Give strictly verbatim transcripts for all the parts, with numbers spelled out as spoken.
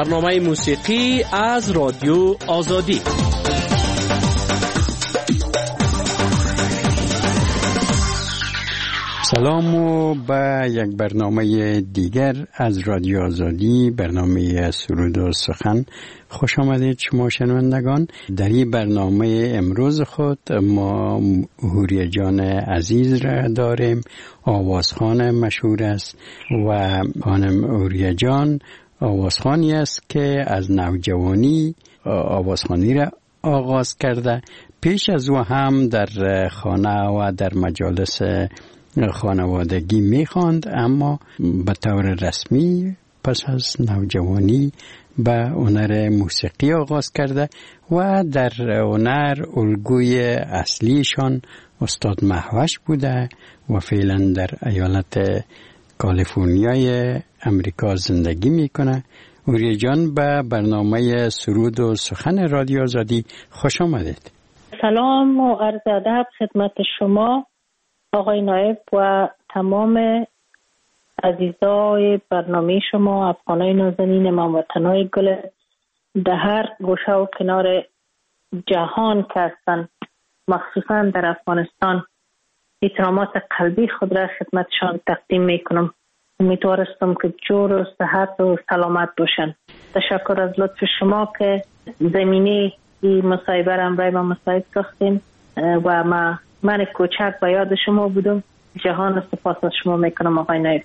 برنامه موسیقی از رادیو آزادی. سلام و به یک برنامه دیگر از رادیو آزادی، برنامه سرود و سخن خوش آمدید شما شنوندگان. در این برنامه امروز خود ما حوریه جان عزیز را داریم. آوازخوان مشهور است و خانم حوریه جان آوازخوانی است که از نوجوانی آوازخوانی را آغاز کرده. پیش از او هم در خانه و در مجالس خانوادگی می‌خواند، اما به طور رسمی پس از نوجوانی به هنر موسیقی آغاز کرده و در هنر الگوی اصلیشان استاد مهوش بوده و فعلا در ایالت کالیفرنیای امریکا زندگی میکنه. حوریه جان به برنامه سرود و سخن رادیو آزادی خوش آمدید. سلام و عرض ادب خدمت شما آقای نایب و تمام عزیزای برنامه شما، افغانای نازنین، هموطنای گل در هر گوشه و کنار جهان که هستند، مخصوصا در افغانستان. احترامات قلبی خود را خدمتشان تقدیم میکنم. امیدوارستم که جور و صحت و سلامت باشن. تشکر از لطف شما که زمینه این مصاحبه را برای ما مساعد ساختین و ما من کوچک به یاد شما بودم. جهان سپاس از شما میکنم آقای نایب.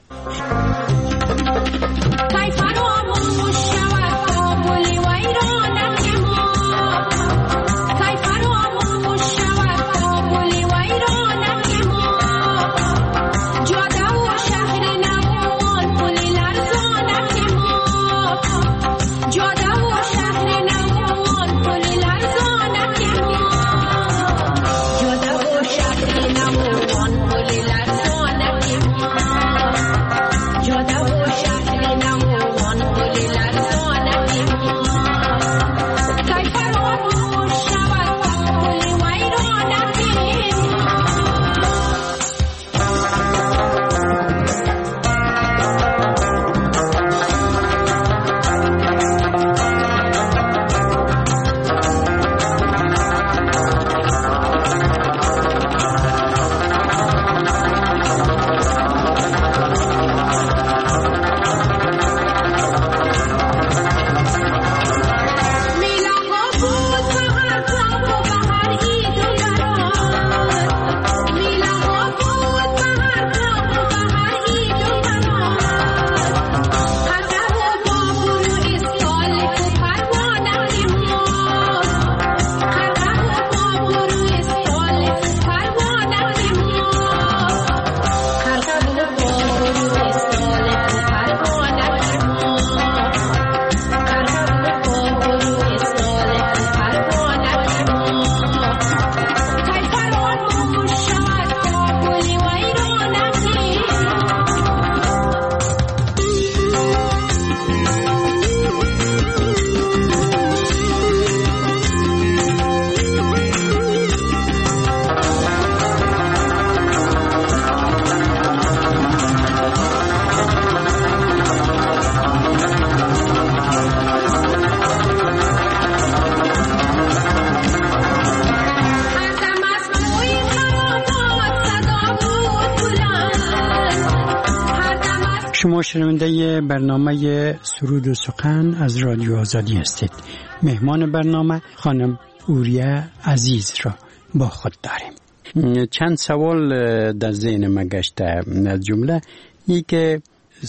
شما شنونده برنامه سرود و سخن از رادیو آزادی هستید. مهمان برنامه خانم حوریه عزیز را با خود داریم. چند سوال در ذهن ما گشته. از جمله ای که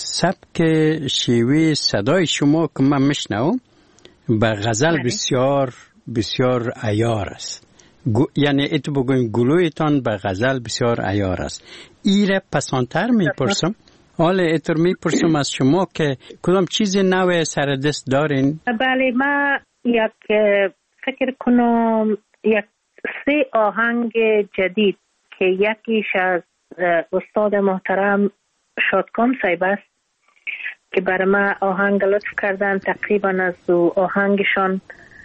سبک شیوه صدای شما که من میشنوم به غزل بسیار بسیار عیار است. یعنی اتو بگویم گلویتان به غزل بسیار عیار است. ایره پسانتر میپرسم. حالا اتر میپرسم از شما که کدام چیز نو سر دست دارین؟ بله، ما یک فکر کنم یک سه آهنگ جدید که یکیش از استاد محترم شادکام صاحب است که برای ما آهنگ لطف کردن. تقریبا از دو آهنگشان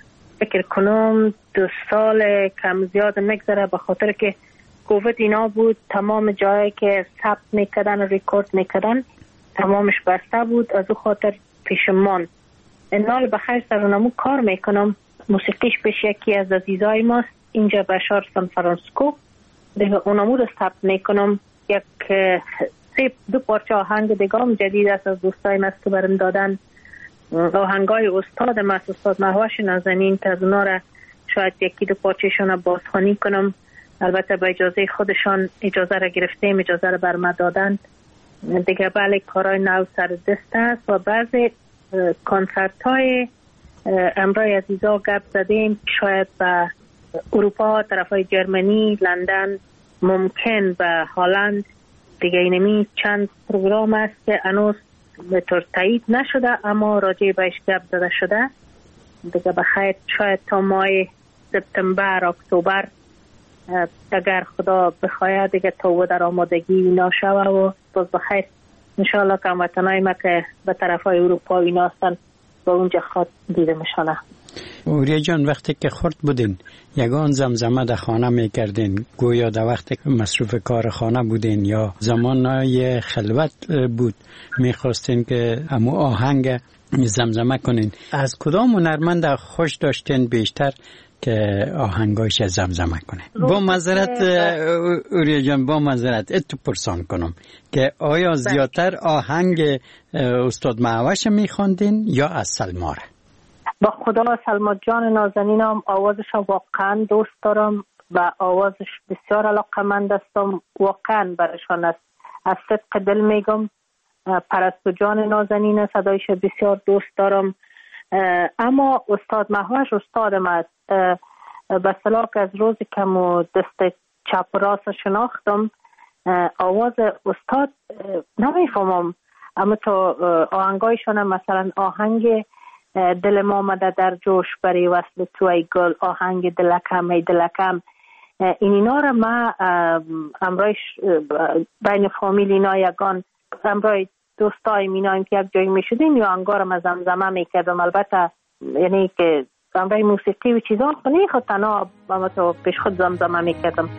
فکر کنم دو سال کم زیاد نگذره، به خاطر که کووید اینا بود، تمام جایی که ثبت میکردن و ریکورد میکردن تمامش بسته بود، از او خاطر پیش من نال بخیر سرانمو کار میکنم. موسیقیش پیش یکی از عزیزای ماست اینجا بشار سان فرانسیسکو. دیگه اونمو رو ثبت میکنم. یک سه دو پارچه آهنگ دیگه هم جدید است از دوستای مست که برم دادن. آهنگای استاد مست، استاد مهوش نازنین، که از اونا را شاید یکی دو پارچهشون رو بازخوانی کنم. البته با اجازه خودشان اجازه را گرفتیم، اجازه را برم دادن. دیگه بله کارهای نو سر دست است و بعضی کنسرت های امرای عزیزا گپ زدیم شاید به اروپا، طرف های جرمنی، لندن، ممکن به هلند. دیگه اینمی چند پروگرام است که هنوز به طور تایید نشده اما راجع بهش گپ زده شده. دیگه بخیر شاید تا ماه سپتامبر اکتبر اگر خدا بخواهد دیگه تو در آمادگی اینا شوه و باز بخیر انشاءالله که هموطنای ما که به طرف های اروپا اینا هستن با اونجا خواد دیده میشانه. اوریا جان وقتی که خورد بودین یگان زمزمه در خانه میکردین گویا در وقتی که مصروف کار خانه بودین یا زمانهای خلوت بود میخواستین که امو آهنگ زمزمه کنین، از کدام هنرمند خوش داشتین بیشتر که آهنگایش زمزمه کنه؟ با معذرت اوریا جان، با معذرت اتو پرسان کنم که آیا زیادتر آهنگ استاد مهوش میخواندین یا از سلماره؟ با خدا سلما جان نازنینم آوازش واقعا دوست دارم و آوازش بسیار علاقمند هستم، واقعا برشان است. از صدق دل میگم پرستو جان نازنین صدایش بسیار دوست دارم. اما استاد مهوش استادم است. به اصطلاح از روزی که مو دست چپ راست شناختم آواز استاد نمیفهمم، اما تو آهنگایشون مثلا آهنگ دل ما آمده در جوش بری وصل تو ای گل، آهنگ دلکم ای دلکم، این اینا را ما امرایش بین فامیل اینا یگان امرای دوستای مینایم که یک جایی می شدیم یا انگارم از زمزمه می کردم. البته یعنی که امرای موسیقی و چیزان خونی خود تنها با تو پیش خود زمزمه می کردم.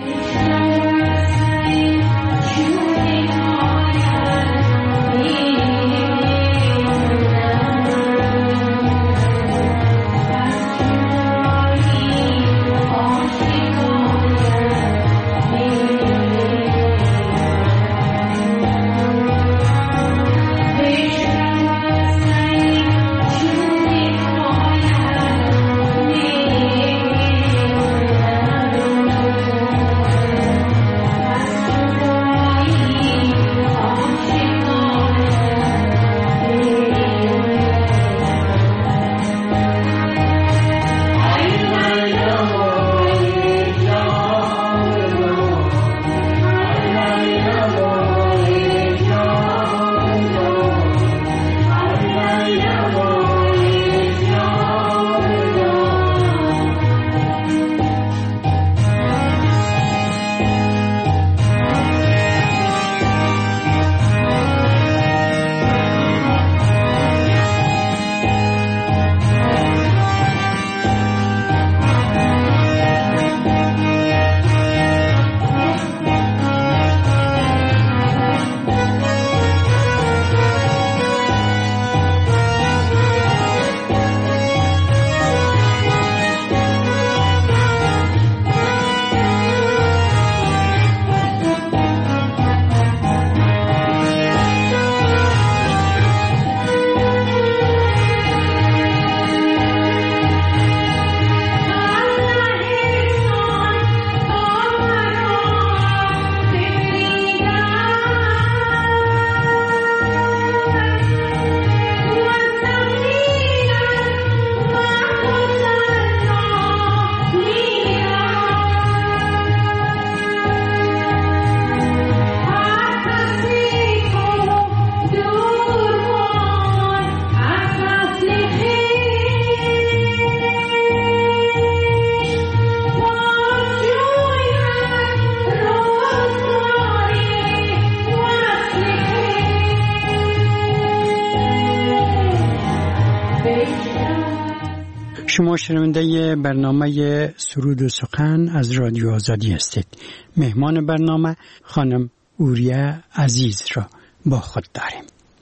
شما شنونده برنامه سرود و سخن از رادیو آزادی هستید. مهمان برنامه خانم اوریا عزیز را با خود داریم.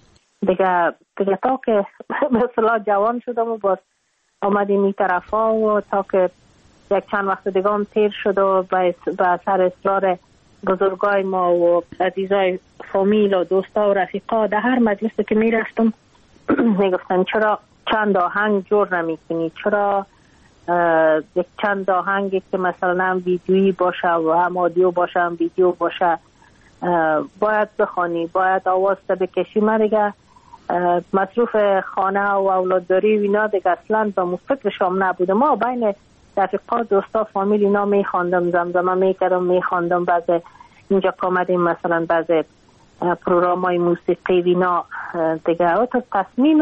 دیگه دیگه تا که مثلا جوان شدم و باز آمدیم این طرفا و تا که یک چند وقت دیگه هم تیر شد و به سر اصرار بزرگای ما و عزیزای فامیل و دوستا و رفیقا در هر مجلسی که می رفتم می گفتن چرا چند آهنگ جور نمی کنی، چرا یک چند آهنگی که مثلا ویدیویی باشه و هم آدیو باشه هم ویدیو باشه باید بخوانی، باید آواز تا بکشی. من دیگه مصروف خانه و اولادداری و اینا دیگه اصلا با فکرشام نبوده. ما بین رفیقا دوستا فامیل اینا می خواندم، زمزمه می کردم، می خواندم. بعضی اینجا که آمدیم مثلا بعضی پروگرام های موسیقی اینا دیگه تا تصمیم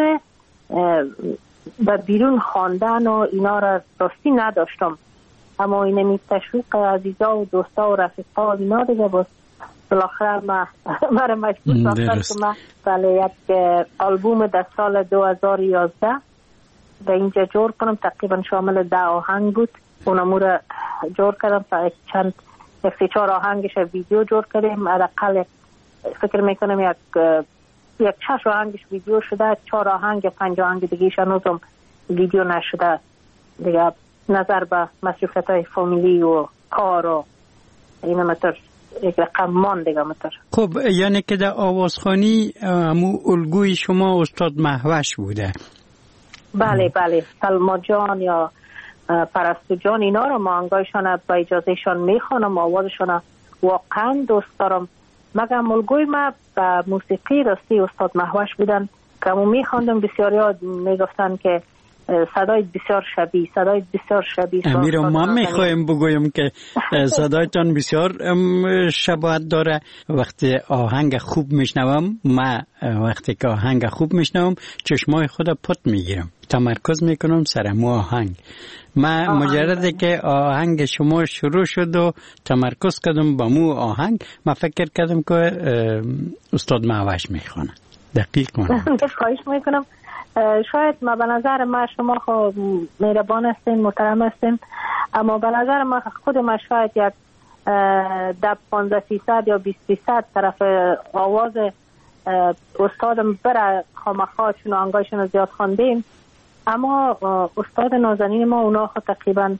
به بیرون خواندن و اینا را راستی نداشتم، اما این می تشویق عزیزا و دوستا و رفیقا اینا دیگه باز بالاخره ما مرا مجبور ساختن که من بله یک آلبوم در سال دو هزار و یازده به اینجا جور کنم. تقریبا شامل ده آهنگ بود. اونمو را جور کردم تا چند یک سی چهار آهنگش ویدیو جور کردیم. حداقل فکر میکنم یک یک شش آهنگش ویدیو شده، چهار آهنگ پنج آهنگ دیگه‌اش هنوزم ویدیو نشده. دیگه نظر به مصروفیت‌های فامیلی و کار و اینا مطور یک رقم مان دیگه مطور. خب یعنی که در آوازخوانی همون الگوی شما استاد مهوش بوده؟ بله بله، سلما جان یا پرستو جان اینا رو ما انگایشان با اجازهشان میخوانم، آوازشان واقعا دوست دارم. مگم الگوی ما به موسیقی راستی استاد مهوش بودن که همون میخواندم. بسیاری ها میگفتن که صدای بسیار شبیه، صدای بسیار شبیه. امیر ما میخوایم بگویم که صدایتان بسیار شباهت داره. وقتی آهنگ خوب میشنوم، ما وقتی که آهنگ خوب میشنوم چشمای خود پت میگیرم، تمرکز میکنم سر مو آهنگ. ما مجرده که آهنگ شما شروع شد و تمرکز کردم با مو آهنگ، ما فکر کردم که استاد مهوش میخوانه. دقیق کنم. خواهش میکنم. شاید ما به نظر ما شما خب مهربان هستین، محترم هستین، اما به نظر ما خود ما شاید یک ده پانزده فیصد یا بیست فیصد طرف آواز استادم بره خامخا چون آنگایشون زیاد خواندیم. اما استاد نازنین ما اونا خود تقریبا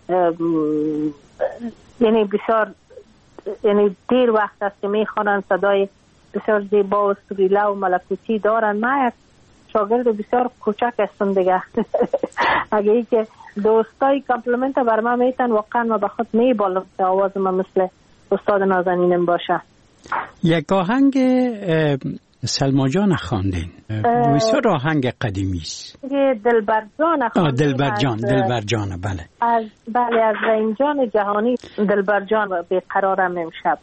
یعنی بسیار یعنی دیر وقت است که میخوانن، صدای بسیار زیبا و سریله و ملکوتی دارن. ما یک شاگرد بسیار کوچک هستم دیگه. اگه ای که دوستای کامپلیمنت بر من میتن واقعا ما به خود میبالم که آواز من مثل استاد نازنینم باشه. یک آهنگ سلما جان خواندین، بسیار آهنگ قدیمی است. دلبر جان خواندین. دلبر جان، دلبر جان بله. از بله از رحیم جان جهانی دلبر جان بیقرارم امشب.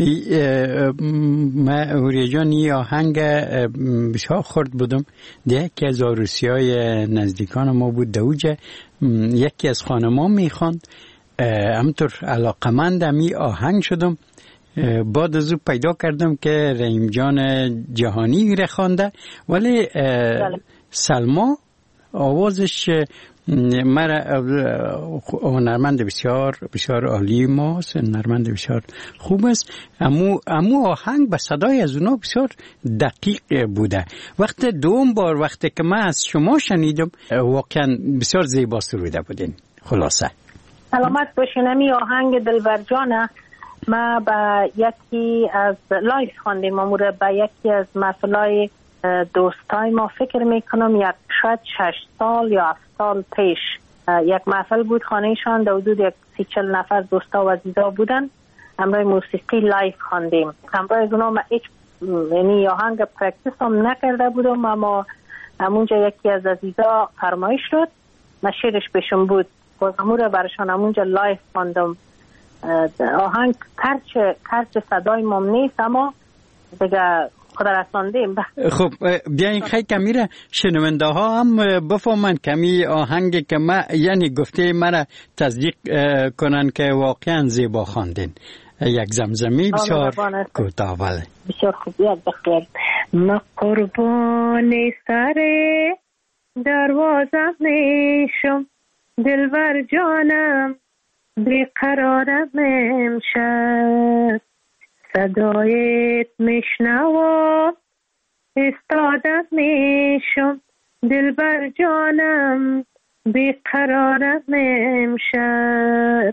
ما اوری جان این آهنگ بسیار خورد بودم. یکی از عروسی های نزدیکان ما بود دوجه، یکی از خانمان میخواند، همطور علاقمندم این آهنگ شدم. بعد از او پیدا کردم که رحیم جان جهانی رو خوانده، ولی سلما آوازش مرا هنرمند بسیار بسیار عالی ماست، هنرمند بسیار خوب است. امو امو آهنگ به صدای از اونا بسیار دقیق بوده. وقت دوم بار وقتی که من از شما شنیدم واقعا بسیار زیبا سروده بودین. خلاصه سلامت باشین. امی آهنگ دلبر جانه ما با یکی از لایف خواندیم، امور با یکی از محفلای دوستای ما فکر میکنم یک شاید شش سال یا هفت سال پیش یک محفل بود، خانهشان در حدود یک سی چل نفر دوستا و عزیزا بودن. همراه موسیقی لایف خواندیم. همراه از اونا ما هیچ یعنی آهنگ پرکتیس هم نکرده بودم، اما همونجا یکی از عزیزا فرمایش شد، ما شیرش پیشم بود، باز امور برشان همونجا لایف خواندم. آهنگ کرچ کرچ صدای مام نیست، اما دیگه خدا رساندیم. خب بیاین خیلی کمی را شنونده ها هم بفهمن کمی آهنگ که ما یعنی گفته مرا تصدیق کنن که واقعا زیبا خواندین. یک زمزمی بسیار کوتاه. بله بسیار خوب. یاد بخیر. ما قربان سر دروازه میشم، دلبر جانم بیقرارم امشب، صدایت میشنوم استادم میشم دل بر جانم بیقرارم امشب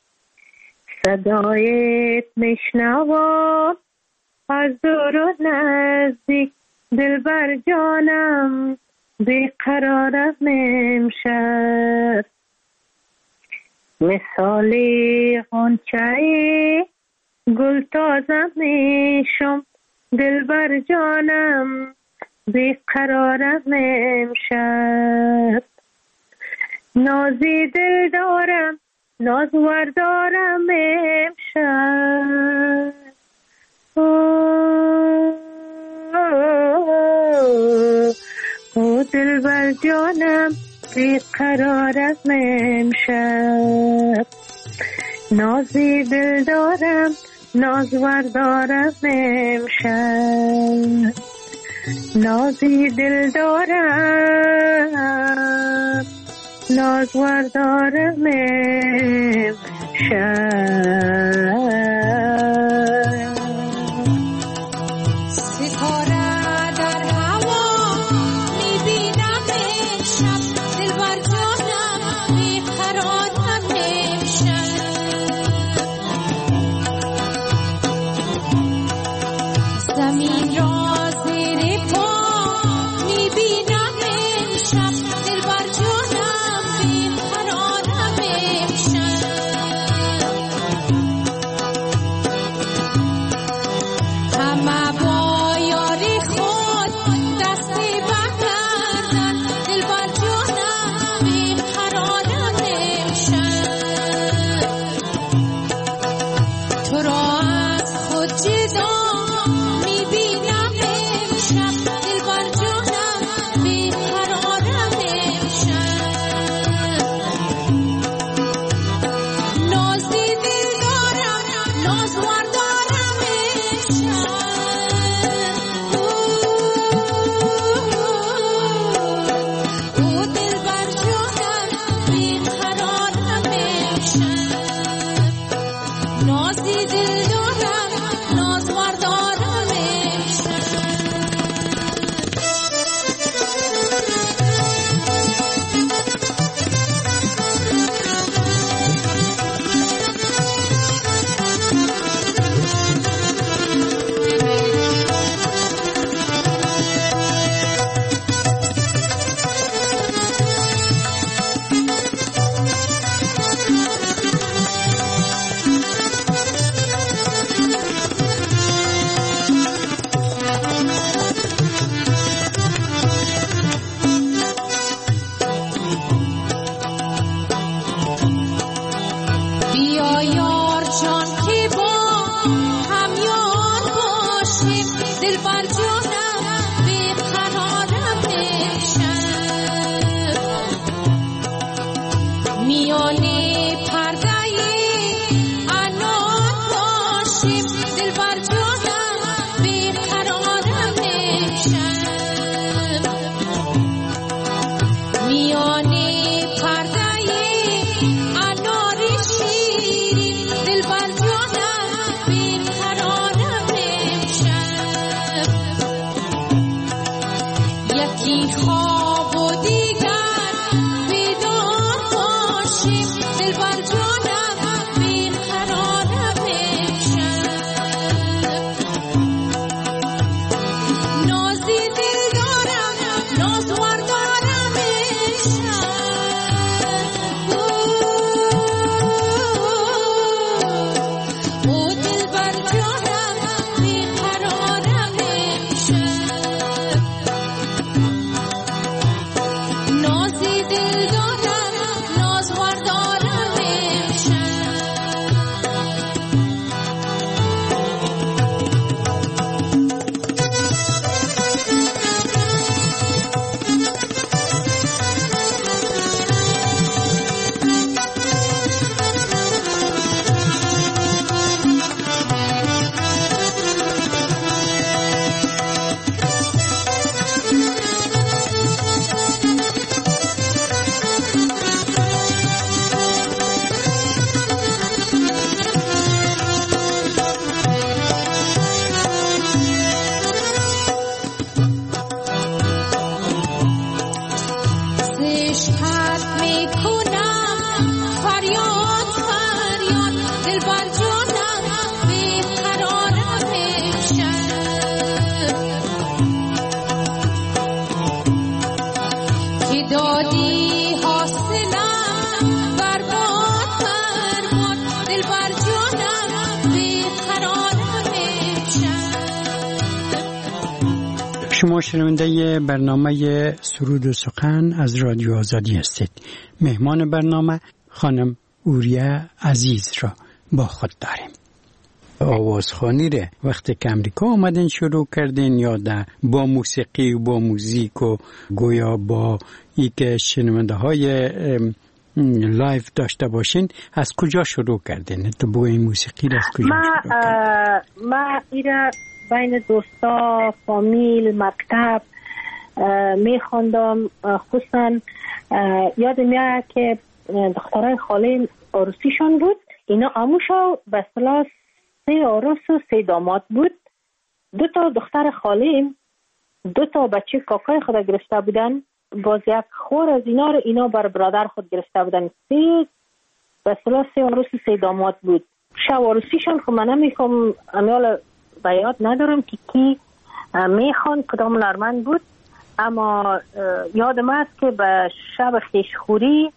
صدایت میشنوم از دور و نزدیک دل بر جانم بیقرارم امشب مثالی غنچه گل تازه میشم دل بر جانم بیقرارم امشب نازی دل دارم نازور دارم امشب او دل بر جانم بیقرارم امشب نازی دل دارم نازور دارم امشب نازی دل دارم نازور دارم امشب دل بر جانم بیقرارم امشب شما شنونده برنامه سرود و سخن از رادیو آزادی هستید. مهمان برنامه خانم اوریه عزیز را با خود داریم. آوازخوانی را وقتی که امریکا آمدین شروع کردین یا ده با موسیقی و با موزیک و گویا با ای که شنونده های لایف داشته باشین از کجا شروع کردین؟ تو با این موسیقی را از کجا شروع کردین؟ ما ایره بین دوستا، فامیل، مکتب می خواندم. خصوصا یادم میاد که دخترای خاله عروسیشان بود. اینا اموشا به اصطلاح سه عروس و سه داماد بود. دو تا دختر خاله دو تا بچه کاکای خود گرفته بودن. باز یک خور از اینا رو اینا بر برادر خود گرفته بودن. سه به اصطلاح سه عروس و سه داماد بود. شب عروسیشان خب من نمیخوام امیال بیاد ندارم که کی میخوان کدام نرمند بود، اما یادم است که به شب خیشخوری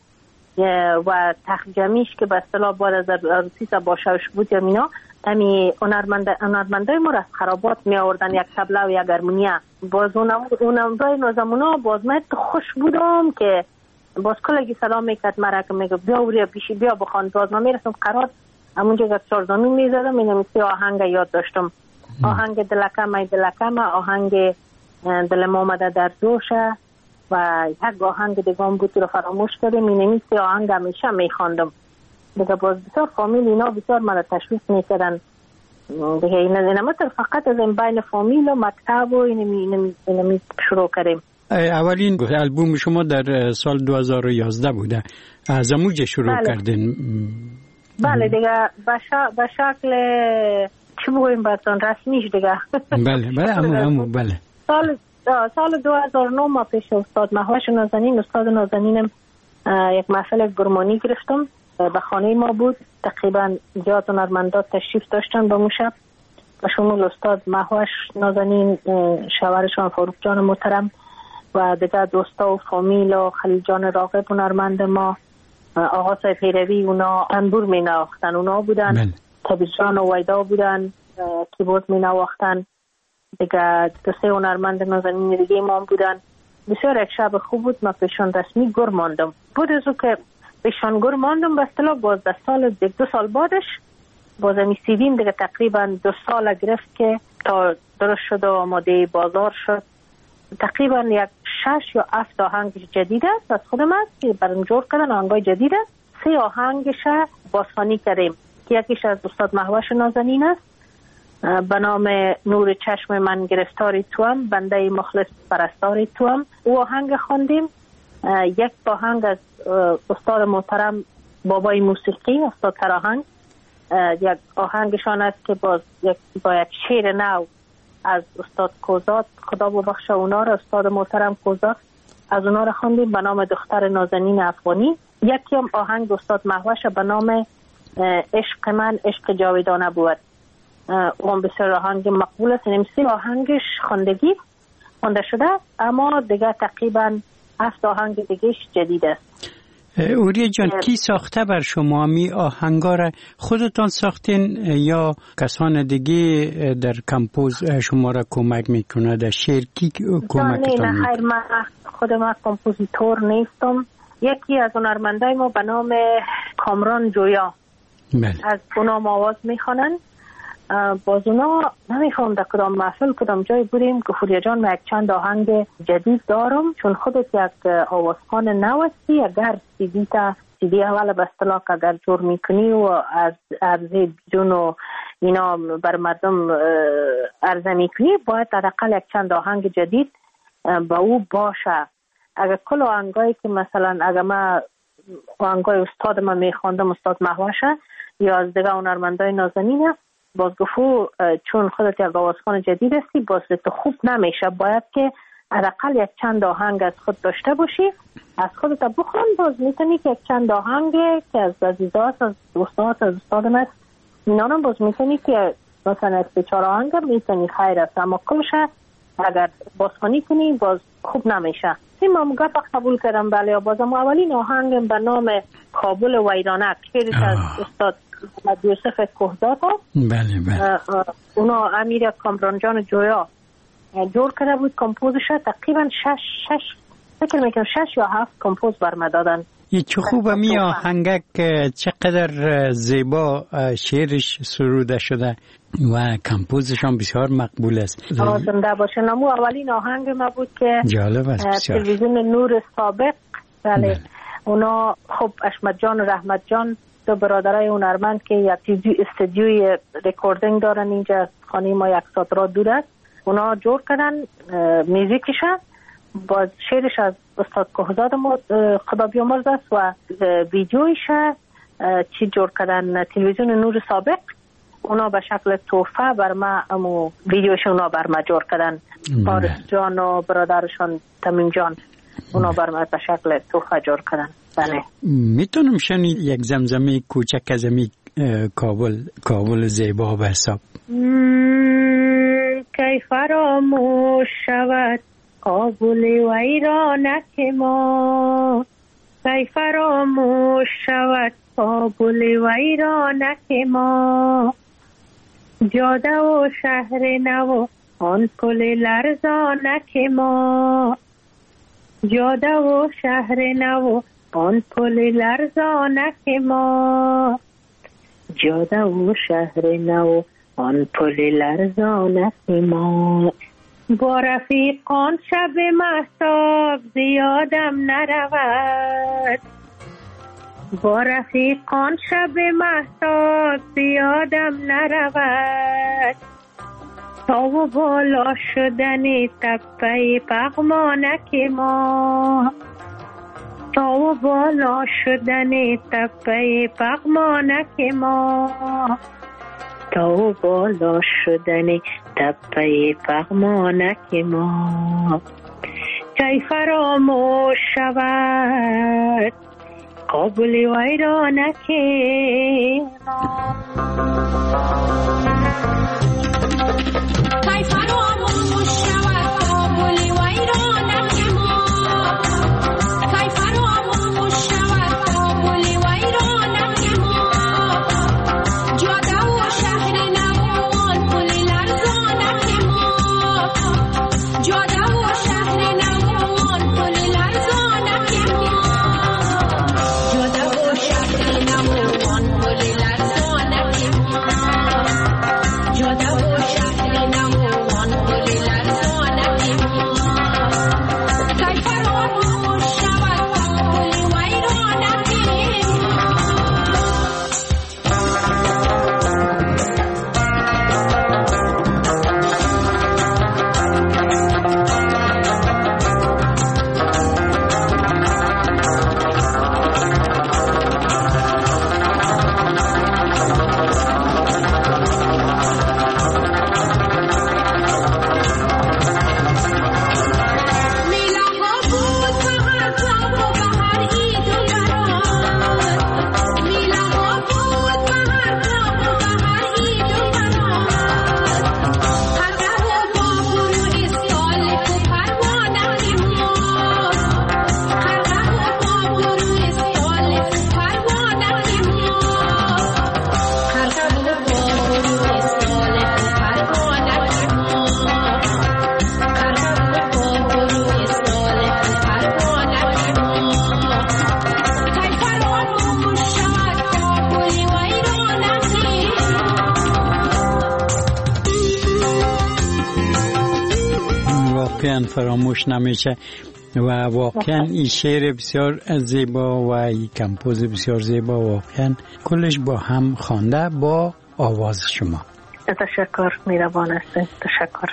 و تخجمیش که به اصطلاح بعد از عروسی سباشوش بود یا مینا امی هنرمندای ما را از خرابات می آوردن، یک طبله و یک هارمونیا. باز اونم دای نازمونا باز من خوش بودم که باز کلگی سلام میکرد مرا که میگه بیا وریا پیشی بیا بخوان. باز من میرسم قرار همونجا که چارزانو میزدم اینم سی آهنگ یاد داشتم. آهنگ دلکم ای دلکم، آهنگ دل مامده در جوشه و یک آهنگ دیگه هم بود رو فراموش کردم. اینمی سی آهنگ همیشه میخواندم دیگه. باز بسیار فامیل اینا بسیار من تشویق میکردن دیگه. اینم فقط از این بین فامیل و مکتب و اینمی اینمی شروع کردیم. اولین البوم شما در سال دو هزار و یازده بوده، از اموجه شروع بله. کردین؟ بله دیگه به شکل چی بگویم براتون رسمیش دیگه. بله بله امو امو بله. سال سال دو هزار و نه ما پیش استاد مهوش نازنین استاد نازنینم یک محفل گرمانی گرفتم. به خانه ما بود. تقریبا زیاد هنرمندا تشریف داشتن با شب و شمول استاد مهوش نازنین، شوهرشان فاروق جان محترم و دیگه دوستا و فامیل و خلیل جان راغب هنرمند ما، آقا صاحب پیروی اونا تنبور می نواختن اونا بودن. تبیز جان و ویدا بودن کیبورد می نواختن دیگه. دو سه هنرمند نازنین دیگه ما بودن. بسیار یک شب خوب بود. ما پیشان رسمی گر ماندم. بود ازو که پیشان گر ماندم به اصطلاح باز ده سال دیگه دو سال بعدش باز می سیدیم دیگه تقریبا دو سال گرفت که تا درست شد و آماده بازار شد. تقریبا یک شش یا هفت آهنگ جدید است از خودم است که برام جور کردن آهنگای جدید است. سه آهنگش بازخوانی کردیم که یکیش از استاد مهوش نازنین است به نام نور چشم من گرفتاری توام، بنده مخلص پرستاری توام. او آهنگ خواندیم. یک آهنگ از استاد محترم بابای موسیقی استاد تراهنگ، یک آهنگشان است که باز یک با یک شعر نو از استاد کوزات، خدا ببخشه اونا را، استاد محترم کوزات، از اونا را خواندیم به نام دختر نازنین افغانی. یکی هم آهنگ استاد مهوش به نام عشق من عشق جاودانه بود. اون بسیار آهنگ مقبول است. این سی آهنگش خواندگی خونده شده اما دیگه تقریبا هفت آهنگ دیگهش جدید است. اوریه جان کی ساخته بر شما می آهنگا را؟ خودتان ساختین یا کسان دیگه در کمپوز شما را کمک میکنه؟ در شعر کی کمکتان میکنه؟ نه خیر، من خود من کمپوزیتور نیستم. یکی از هنرمندای ما به نام کامران جویا بله. از اونا آواز میخوانن. باز اونا نمیخوام در کدام محفل کدام جای بودیم که فوریا جان من یک چند آهنگ جدید دارم، چون خودت یک آوازخوان نوستی. اگر سیدی تا سیدی اول به اصطلاح اگر جور میکنی و از عرضه بیرون و اینا بر مردم عرضه میکنی، باید حداقل یک چند آهنگ جدید با او باشه. اگر کل آهنگایی که مثلا اگر من آهنگای استاد من میخواندم استاد مهوشه یا از دیگه هنرمندای نازنینه، باز گفو چون خودت یک آوازخوان جدید هستی باز تو خوب نمیشه، باید که حداقل یک چند آهنگ از خود داشته باشی، از خودت بخون. باز میتونی که یک چند آهنگ که از عزیزات از دوستات از استادم است اینا هم باز میتونی که مثلا سه چهار آهنگ میتونی خیر است، اما کلش اگر بازخوانی کنی باز خوب نمیشه. این ما گپ قبول کردم. بله بازم اولین آهنگم به نام کابل ویرانک که از استاد یوسف کوهزاد. بله بله. اونا امیر کامران جان جویا جور کرده بود کمپوزش. تقریبا شش شش فکر میکنم شش یا هفت کمپوز برم دادن. یه چه خوبه می آهنگک چقدر زیبا شعرش سروده شده و کمپوزش هم بسیار مقبول است. زنده باشه. نامو اولین آهنگ ما بود که جالب است بسیار. تلویزیون نور سابق بله اونا خب اشمت جان و رحمت جان دو برادرای هنرمند که یک استودیوی رکوردینگ دارن اینجا خانه ما یک ساعت را دور است، اونا جور کردن میوزیکش با شعرش از استاد کوهزاد خدا بیامرز است و ویدیویش چی جور کردن تلویزیون نور سابق اونا به شکل تحفه بر ما امو ویدیوش اونا بر ما جور کردن. فارس جان و برادرشان تمیم جان اونا بر ما به شکل تحفه جور کردن. بله میتونم شنید یک زمزمه کوچک از امی کابل کابل زیبا به حساب کی فراموش شود کابل ویرانک ما، کی فراموش شود کابل ویرانک ما، جاده و شهر نو آن پل لرزانک ما، جاده و شهر نو آن پل لرزانک ما، جاده و شهر نو آن پل لرزانک ما. با رفیقان شب مهتاب زیادم نرود، با رفیقان شب مهتاب زیادم نرود، تا و بالا شدن تپه پغمانک ما، تا و بالا شدن تپه پغمانک ما، تا و بالا شدن تپه پغمانک ما، کی فراموش شود کابل ویرانک ما. کی فراموش شود کابل ویرانک ما، کی فراموش شود کابل ویرانک ما، جاده و شهر نو آن پل لرزانک ما، جاده و شهر نو آن پل لرزانک ما، جاده و شهر نو آن پل لرزانک ما، جاده و شهر نو آن پل لرزانک ما، کی فراموش شود کابل ویرانک فراموش نمیشه و واقعا این شعر بسیار زیبا و این کمپوز بسیار زیبا واقعا کلش با هم خوانده با آواز شما. تشکر میروان هستین. تشکر.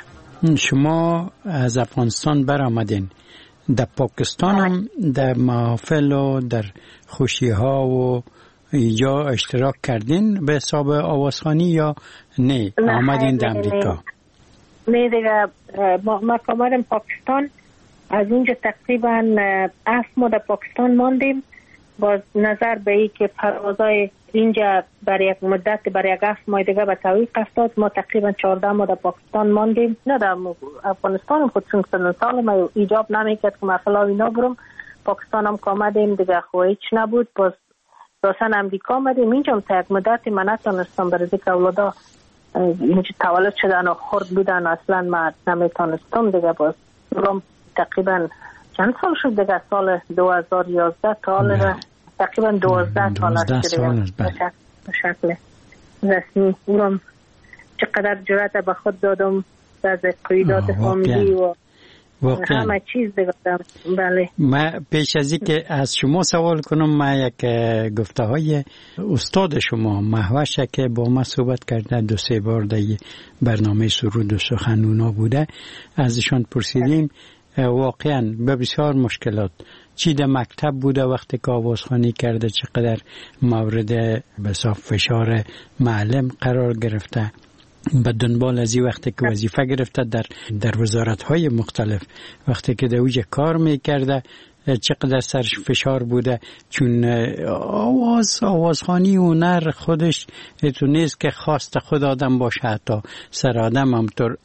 شما از افغانستان برآمدین، در پاکستان هم در محافل و در خوشی ها و یا اشتراک کردین به حساب آوازخوانی یا نه آمدین در امریکا؟ نه دیگه ما کامرم پاکستان از اونجا تقریبا هفت ماه در پاکستان ماندیم. باز نظر به ای که پروازای اینجا برای یک مدت برای یک هفت ماه دیگه به تعویق افتاد، ما تقریبا چهارده ماه در پاکستان ماندیم. نه در افغانستان خود چون سن سال ما ایجاب نمیکرد که ما فلا اینا برم. پاکستان هم کامدیم دیگه خو هیچ نبود. باز راسن امریکا آمدیم. اینجا هم تا یک مدت من نتونستم برای ذکر اولادا اینجا تولد شدن و خرد بودن اصلا ما نمیتونستم دیگه. باز اونم تقریبا چند سال شد دیگه، سال دو هزار و یازده تا حالا تقریبا دوازده سال است به شکل رسمی. اونم چقدر جرأت به خود دادم از قیادات فامیلی و واقعا همه چیز بگم. بله. ما پیش از اینکه از شما سوال کنم، ما یک گفته های استاد شما مهوش که با ما صحبت کرده دو سه بار در برنامه سرود و سخنونا بوده، ازشان پرسیدیم واقعا به بسیار مشکلات چی در مکتب بوده وقتی که آوازخوانی کرده، چقدر مورد بساط فشار معلم قرار گرفته، به دنبال از این وقتی که وظیفه گرفته در در وزارت‌های مختلف، وقتی که در اوج کار می‌کرده چقدر سرش فشار بوده، چون آواز آوازخوانی هنر خودش تو نیست که خواست خود آدم باشه، حتی سر آدم همطور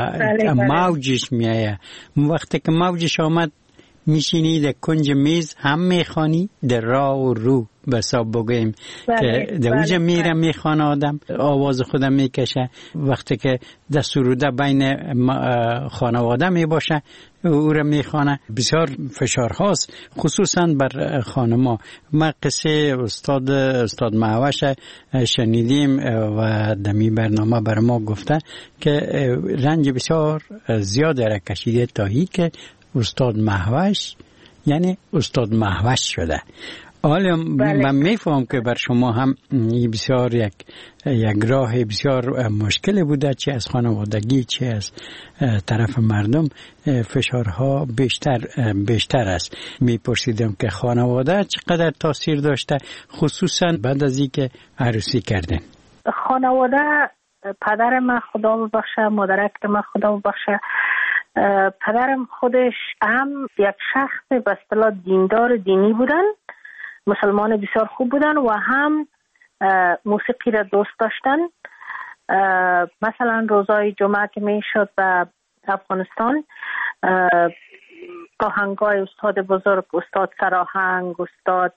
موجش میایه. وقتی که موجش آمد میشینی در کنج میز هم میخوانی، در راه و رو بساب بگویم که در اوج میره میخوان آدم آواز خودم میکشه. وقتی که در سروده بین خانواده میباشه او را میخوانه. بسیار فشار هاست خصوصا بر خانما. ما قصه استاد استاد مهوش شنیدیم و دمی برنامه بر ما گفته که رنج بسیار زیاد را کشیده تا هی که استاد مهوش یعنی استاد مهوش شده. حالا من میفهم که بر شما هم بسیار یک یک راه بسیار مشکل بوده، چه از خانوادگی چه از طرف مردم فشارها بیشتر بیشتر است. میپرسیدم که خانواده چقدر تاثیر داشته، خصوصا بعد از اینکه عروسی کردن. خانواده، پدر من خدا ببخشه، مادرک من خدا ببخشه، پدرم خودش هم یک شخص به اصطلاح دیندار دینی بودن، مسلمان بسیار خوب بودن و هم موسیقی را دوست داشتن. مثلا روزای جمعه که می شد به افغانستان، آهنگای استاد بزرگ، استاد سراهنگ، استاد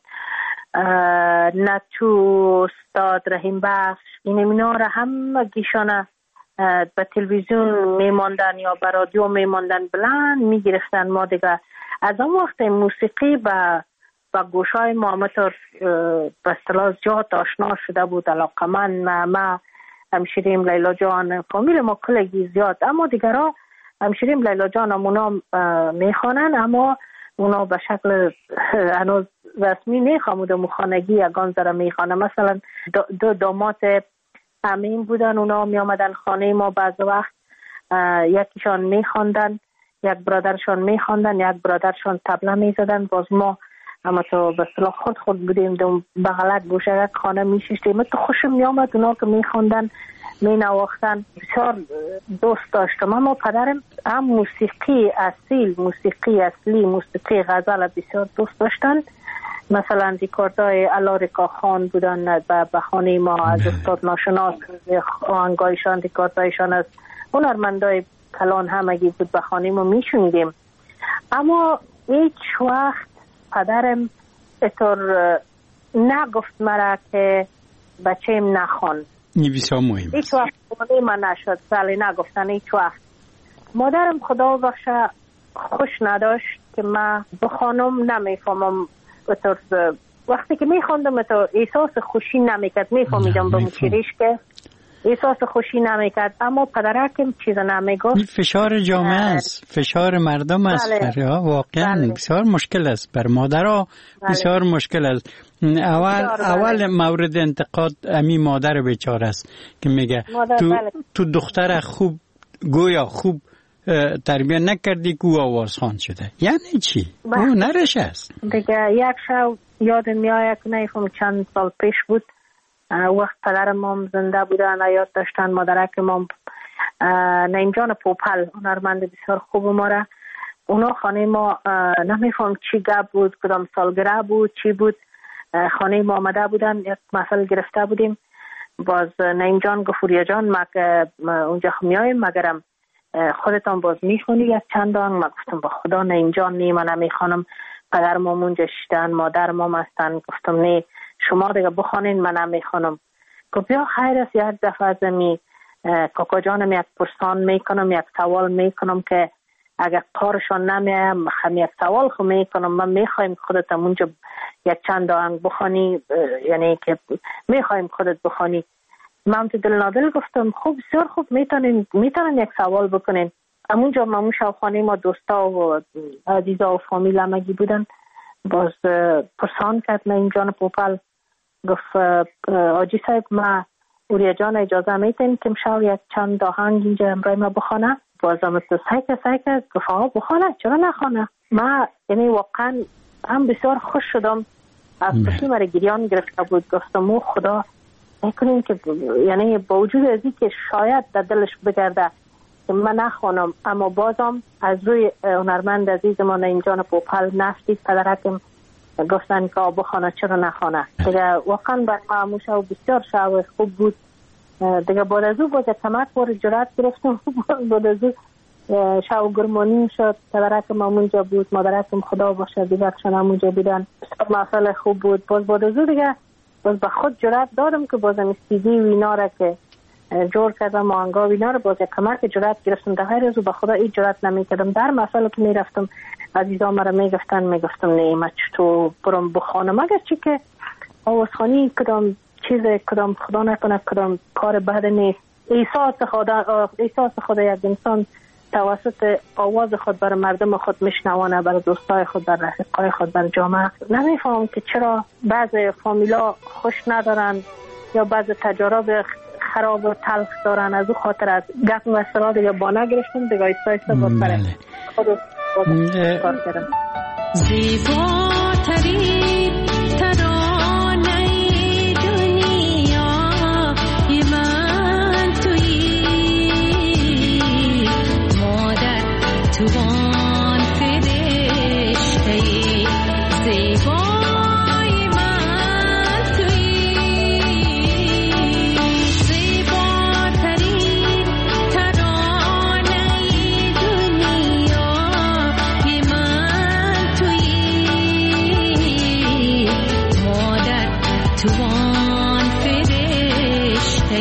نتو، استاد رحیم بخش، این اینا را هم گیشانه به تلویزیون میماندن یا به رادیو میماندن، بلند میگرفتن. ما دیگه از اون وقت موسیقی به به گوشای ما همطور به اصطلاح جات آشنا شده بود. علاقه من ما همشیریم لیلا جان، فامیل ما کلگی زیاد، اما دیگرها همشیریم لیلا جان هم اونا میخوانن، اما اونا به شکل هنوز رسمی نیخوامود مخانگی یگان ذره میخوانن. مثلا دو داماد امین بودن، اونا می آمدن خانه ما بعض وقت، یکیشان می خواندن، یک برادرشان می خواندن، یک برادرشان طبله می زدن. باز ما اما تو به اصطلاح خود خود بودیم دو بغلک گوشه خانه می شیشتیم. تو خوشم می آمد اونا که می خواندن می نواختن، بسیار دوست داشتم. اما پدرم هم موسیقی اصیل، موسیقی اصلی، موسیقی غزل بسیار دوست داشتن. مثلا ریکاردای علارکا خان بودن به خانه ما، از استاد ناشناس آهنگایشان، ریکاردایشان از هنرمندای کلان همگی بود، به خانه ما میشونیدیم. اما هیچ وقت پدرم اتر نگفت مرا که بچه‌م نخوان. این بسیار مهم. هیچ وقت خانه من نشد، سالی نگفتن هیچ وقت. مادرم خدا بخشه خوش نداشت که من بخوانم، نمیفهمم. وقتی که میخوندم تو احساس خوشی نمیکرد، میفهمیدم به مچریش که احساس خوشی نمیکرد، اما پدرکم چیز نمیگفت. فشار جامعه است، فشار مردم است. بله. واقعا بله. بسیار مشکل است بر مادرها. بله. بسیار مشکل است. اول بله. اول مورد انتقاد امی مادر بیچاره است که میگه تو بله. تو دختر خوب گویا خوب تربیت نکردی که او آوازخوان شده. یعنی چی؟ او نرش است دیگه. یک شو یاد میآید که نیفهم چند سال پیش بود، وقت پدر مام زنده بودن، حیات داشتن، مادرک مام نینجان پوپل هنرمند بسیار خوب ما را، اونا خانه ما نمیفهم چی گپ بود، کدام سالگرد بود چی بود، خانه ما آمده بودن، یک محفل گرفته بودیم. باز نینجان گفوریا جان ما که اونجا میایم مگرم خودتان باز میخونی یک چندان. ما گفتم با خدا نه اینجا نی، من نمیخوانم، پدر مام اونجا شدن، مادر مام هستن. گفتم نه شما دیگه بخوانین، من نمیخوانم. گفت بیا خیر است یک دفعه از می کاکا جانم یک پرسان میکنم، یک سوال میکنم که اگر کارشان نمیایم هم یک سوال خو میکنم، من میخوایم خودت اونجا یک چند آهنگ بخوانی، یعنی که میخوایم خودت بخوانی. من تو دل نادل گفتم خوب بسیار خوب میتونین میتونن یک سوال بکنین. همونجا مامون شاوخانه ما دوستا و عزیزا و فامیل همگی بودن. باز پرسان کرد من این جان پوپل گفت آجی صاحب ما اوریا جان اجازه میتین که مشاو یک چند آهنگ اینجا امرای ما بخونه. بازم مثل سایک سایک گفت آقا بخونه، چرا نخونه. ما یعنی واقعا هم بسیار خوش شدم. از کسی مرا گریان گرفته بود. گفتم او خدا نکنیم که یعنی با وجود از این که شاید در دلش بگرده که من نخوانم، اما بازم از روی هنرمند عزیز ما اینجان پوپل نفتید پدرکم گفتن که بخونه چرا نخونه. دیگه واقعا بر ما شو بسیار شو خوب بود. دیگه بعد از او باز کمک بار جرات گرفتم. بعد از او شو گرمانی شد. پدرکم همونجا بود، مادرکم خدا باشه دیگرشان همونجا بودن. بسیار مسئله خوب بود. باز بعد از او دیگه باز به خود جرات دادم که بازم استیدی و اینا را که جور کردم، آهنگا و اینا را باز کمک جرات گرفتم. در غیر از او به خدا این جرات نمی کردم. در مسئله که می رفتم عزیزا مرا می گفتن می گفتم نه من چطور برم بخوانم، اگر چی که آوازخانی کدام چیز کدام خدا نکنه کدام کار بد نیست. احساس خدا احساس خدا یک انسان توسط آواز خود بر مردم خود میشنوانه، بر دوستای خود، بر رفیقای خود، بر جامعه. نمیفهم که چرا بعضی فامیلا خوش ندارن یا بعضی تجارب خراب و تلخ دارن. از او خاطر از گپ و سرا دیگه بانه گرفتم دیگه ایستا با پره خود کار کردم. زیباترین ترانه دنیا ی من تویی، مادر توان فرشته زیبای من تویی. زیباترین ترانه دنیا ی من تویی، مادر توان فرشته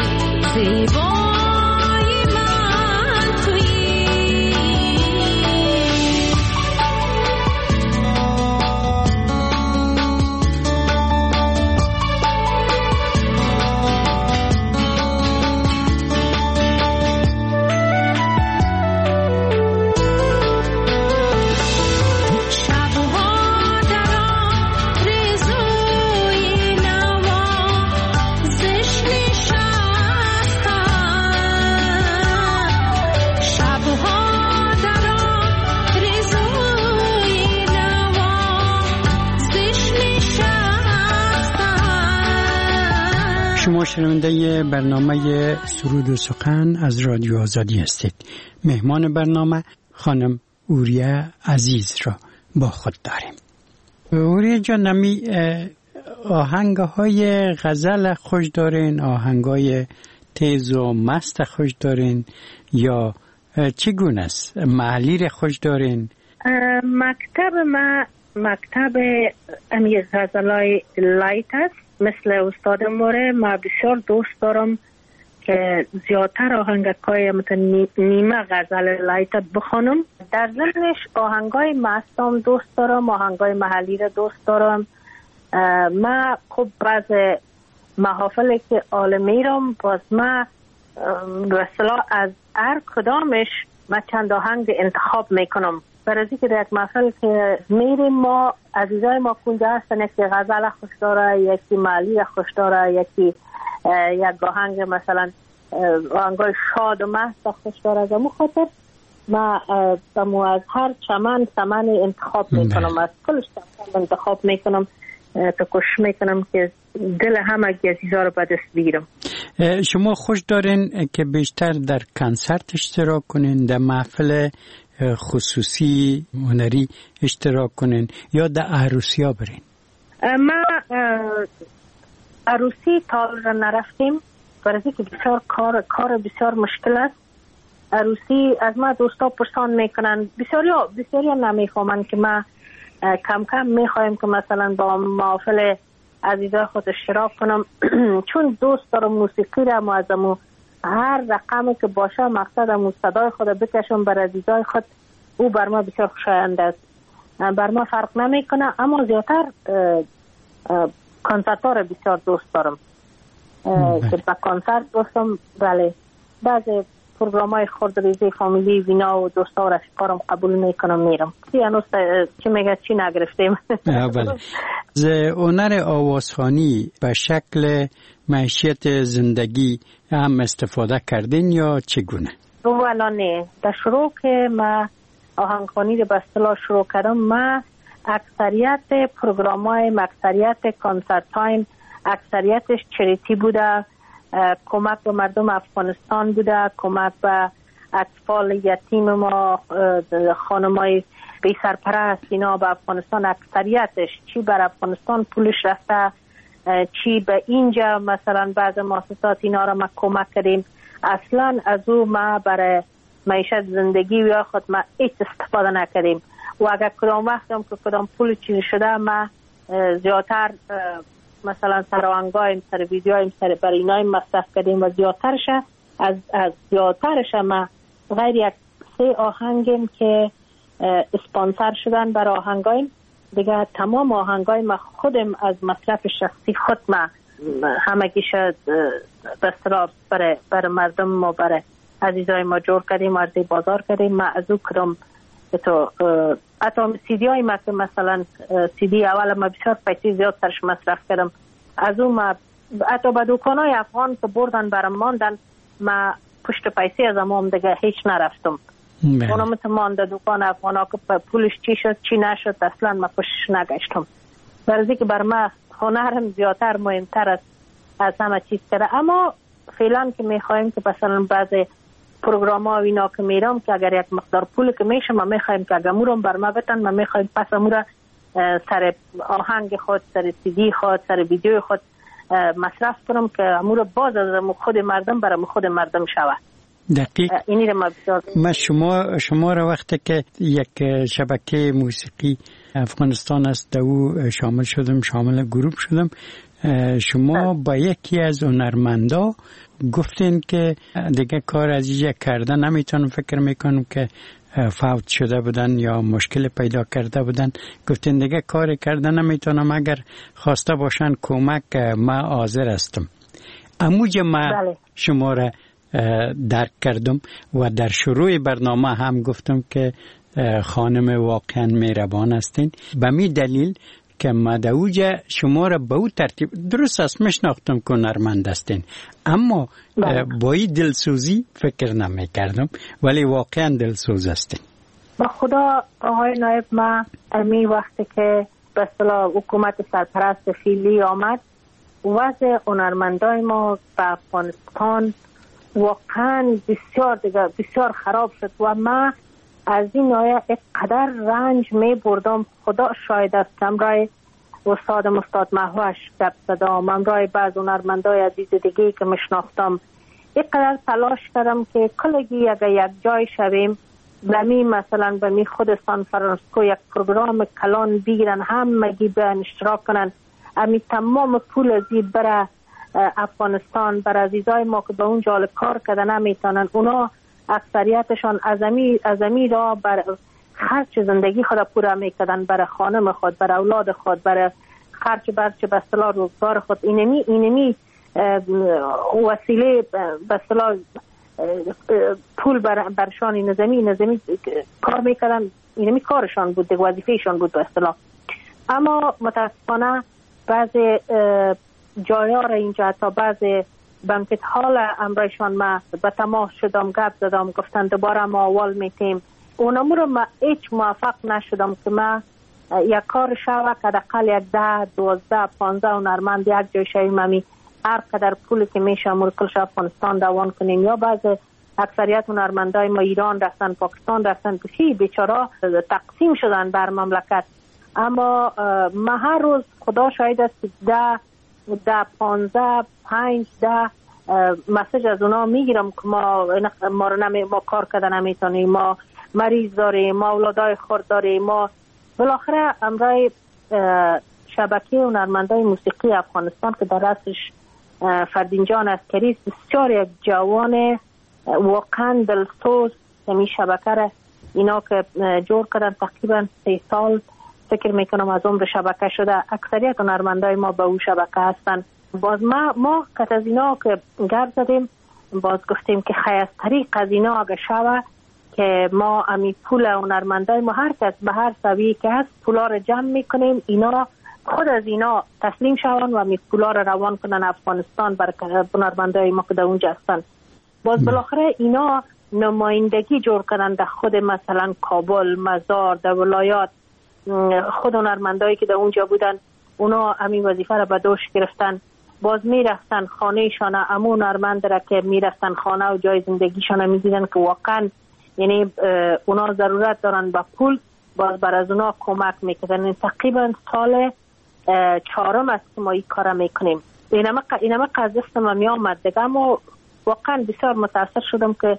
زیبای من تویی. شبها در آرزوی نوازش نشستم. شبها در آرزوی نوازش نشستم. شما شنونده برنامه سرود و سخن از رادیو آزادی هستید. مهمان برنامه خانم اوریا عزیز را با خود داریم. اوریا جان، نمی آهنگ های غزل خوش دارین، آهنگ های تیز و مست خوش دارین یا چگونه است؟ محلی را خوش دارین؟ مکتب ما مکتب امی غزلای لایت است. مثل استاد موره ما بسیار دوست دارم که زیادتر آهنگای مثل نیمه غزل لایت بخونم. در ضمنش آهنگای مستم دوست دارم، آهنگای محلی را دوست دارم. ما خب بعض محافلی که عالمی رم باز ما به اصطلاح از هر کدامش ما چند آهنگ انتخاب میکنم. برای که در یک محفل که میریم ما عزیزای ما کنجا هستن، یکی غزل خوش داره، یکی محلی خوش داره، یکی یک آهنگ مثلا آهنگای شاد و مست خوش داره. از امو خاطر ما از هر چمن چمن انتخاب میکنم، از کلش چمن انتخاب میکنم تا کوشش میکنم که دل همه عزیزا رو به دست بگیرم. شما خوش دارین که بیشتر در کنسرت اشتراک کنین، در محفل خصوصی هنری اشتراک کنین یا در عروسی ها برین؟ ما عروسی تا نرفتیم برای که بسیار کار کار بسیار مشکل است. عروسی از ما دوستا پرسان میکنن، بسیاری بسیاری نمیفهمن که ما کم کم میخوایم که مثلا با محافل عزیزای خود اشتراک کنم چون دوست دارم موسیقی را ما ازمو هر رقمی که باشه مقصد امو صدای خود بکشم بر عزیزای خود، او بر ما بسیار خوشایند است. بر ما فرق نمی کنه، اما زیادتر کنسرت ها را بسیار دوست دارم که با کنسرت دوستم. بله، بعضی پروگرام های خردریزی فامیلی وینا و دوستا و رفیقارم قبول میکنم میرم. هنوز چی میگه چی نگرفتیم. بله. ز هنر آوازخوانی به شکل معیشت زندگی هم استفاده کردین یا چگونه؟ اولا نه، در شروع که ما آهنگخوانی رو به اصطلاح شروع کردم، ما اکثریت پروگرام های اکثریت کنسرت های اکثریتش چریتی بوده، کمک به مردم افغانستان بوده، کمک به اطفال یتیم ما، خانمای بی سرپرست اینا به افغانستان. اکثریتش چی بر افغانستان پولش رفته، چی به اینجا مثلا بعض مؤسسات اینا را ما کمک کردیم. اصلا از او ما برای معیشت زندگی یا خود ما هیچ استفاده نکردیم و اگر کدام وقت هم که کدام پول چیزی شده ما زیادتر مثلا سر آهنگایم، سر ویدیوهایم، سر برای اینایم مصرف کردیم و زیادترش از از زیادترش ما غیر یک سه آهنگیم که اسپانسر شدن برای آهنگایم دیگه. تمام آهنگای ما خودم از مصرف شخصی خود ما همگیش به اصطلاح برای برای مردم ما، برای عزیزای ما جور کردیم، عرضه بازار کردیم. ما از او کدام تو حتی سیدی های ما که مثلا سیدی اول ما بسیار پیسی زیاد سرش مصرف کردم، از او ما حتی به دوکان های افغان که بردن برام ماندن، ما پشت پیسی از امام دیگه هیچ نرفتم. اونم تو مانده دوکان افغان ها که پولش چی شد چی نشد اصلا ما پشتش نگشتم. برای که بر ما هنرم زیادتر مهمتر است از همه چیز کرده. اما فعلا که میخوایم که مثلا بعضی پروگرام ها و اینا که میرم که اگر یک مقدار پول که میشه ما میخوایم که اگر مورم بر ما بتن، ما میخوایم پس امورا سر آهنگ خود، سر سیدی خود، سر ویدیو خود مصرف کنم که امورا باز از خود مردم برای خود مردم شود. دقیق. اینی رو ما بسیار ما شما شما را وقتی که یک شبکه موسیقی افغانستان است او شامل شدم، شامل گروه شدم، شما با یکی از هنرمندا گفتین که دیگه کار از اینجا کرده نمیتونم، فکر میکنم که فوت شده بودن یا مشکل پیدا کرده بودن، گفتین دیگه کار کرده نمیتونم، اگر خواسته باشن کمک ما حاضر هستم. اموجه ما بله. شما را درک کردم و در شروع برنامه هم گفتم که خانم واقعا مهربان هستین. به می دلیل که مدعوجه شما را به او ترتیب درست است میشناختم که هنرمند هستین، اما با این دلسوزی فکر نمی کردم، ولی واقعا دلسوز هستین. با خدا آقای نایب، ما امی وقتی که به اصطلاح حکومت سرپرست فیلی آمد، وضع هنرمندای ما به افغانستان واقعا بسیار دیگه بسیار خراب شد و ما از این آیه اقدر رنج می بردم. خدا شاید است. امرای استاد مستاد محوش گپ زدم، امرای بعض هنرمندای عزیز دیگه که مشناختم، اقدر تلاش کردم که کلگی اگر یک جای شویم بمی مثلا بمی خود سان فرانسیسکو یک پروگرام کلان بگیرن، همگی به اشتراک کنن، امی تمام پول ازی برای افغانستان، بر عزیزای ما که به اونجا کار کردن نمیتونن، اونا اکثریتشان ازمی ازمی را بر خرج زندگی خود پورا میکردن، برای خانم خود، برای اولاد خود، برای خرج برچه به اصطلاح روزگار خود. اینمی اینمی وسیله به اصطلاح پول بر برشان نظامی نظامی کار میکردن، اینمی کارشان بود، وظیفهشان بود به اصطلاح. اما متاسفانه بعضی جایا را اینجا تا بعضی بانکت حال امرایشان ما به تماس شدم، گپ زدم، گفتن دوباره ما اول میتیم. اونمو رو ما هیچ موفق نشدم که ما یک کار شوه که دقل یک ده دوازده پانزده هنرمند یک جای شویم، همی هر قدر پولی که میشه مرکلش افغانستان دوان کنیم. یا بعض اکثریت هنرمندای ما ایران رفتن، پاکستان رفتن، کسی بیچاره تقسیم شدن بر مملکت. اما ما هر روز خدا شاید است ده ده پانزده پنج ده مسیج از اونا میگیرم که ما ما رو نمی ما کار کردن نمیتونیم، ما مریض داریم، ما اولادای خورد داریم. ما بالاخره امرای شبکه هنرمندای موسیقی افغانستان که در اصلش فردین جان عسکری بسیار یک جوان واقعا دلسوز. این شبکه را اینا که جور کردن تقریبا سه سال فکر میکنم از عمر شبکه شده. اکثریت هنرمندای ما به اون شبکه هستن. باز ما ما کت از اینا که گرد زدیم، باز گفتیم که خیلی از طریق از اینا اگه شوه که ما امی پول هنرمندای ما هر کس به هر سویه که هست پولا رو جمع میکنیم، اینا خود از اینا تسلیم شوند و امی پولا رو روان کنن افغانستان بر هنرمندای ما که در اونجا هستن. باز بالاخره اینا نمایندگی جور کردن در خود مثلا کابل، مزار، در ولایات. خود هنرمندایی که در اونجا بودن اونا همین وظیفه را به دوش گرفتن. باز میرفتن خانه شانه امون هنرمند را که میرفتن خانه و جای زندگیشان میدیدن که واقعا یعنی اونا ضرورت دارن به پول، باز بر از اونا کمک میکنن. تقریبا سال چهارم است که ما این کار میکنیم. اینما اینما از دستم می آمد دیگه، اما واقعا بسیار متاثر شدم که